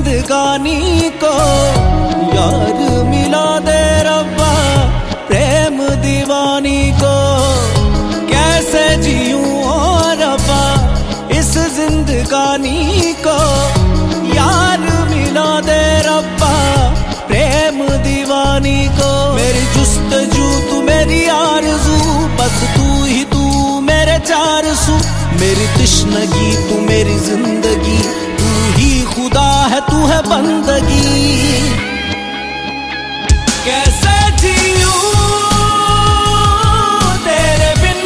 जिंदगानी को यार मिला दे रब्बा, प्रेम दीवानी को कैसे जीऊं और रब्बा इस जिंदगानी को यार मिला दे रब्बा, प्रेम दीवानी को। मेरी जुस्तजू तू मेरी आरज़ू, बस तू ही तू मेरे चार सू, मेरी तश्नगी तू मेरी जिंदगी, तू ही खुदा है तू है बंदगी। कैसे जीऊं तेरे बिन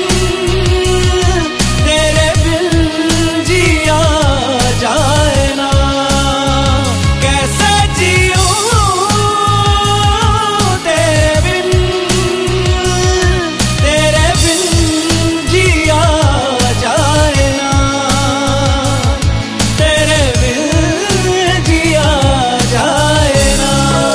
जिया जाए ना, कैसे जीऊं तेरे बिन जिया जाए ना, तेरे बिन जिया जाए ना।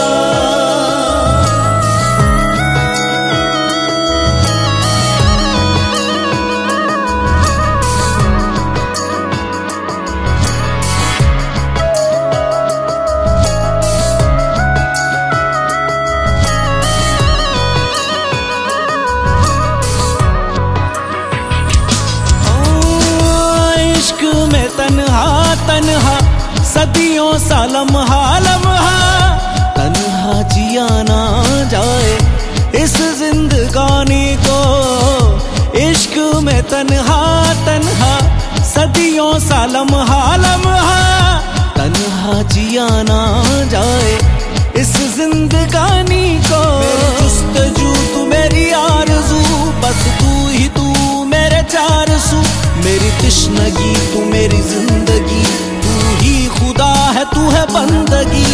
तन्हा तन्हा सदियों सा लम्हा लम्हा, तन्हा जिया ना जाए इस जिंदगानी को। इश्क में तन्हा तन्हा सदियों सा लम्हा लम्हा, तन्हा जिया ना जाए इस जिंदगानी को। मेरी जुस्तजू तू मेरी आरज़ू, बस तू ही तू मेरे चार सू, मेरी तश्नगी तू मेरी जिंदगी, तू ही खुदा है तू है बंदगी।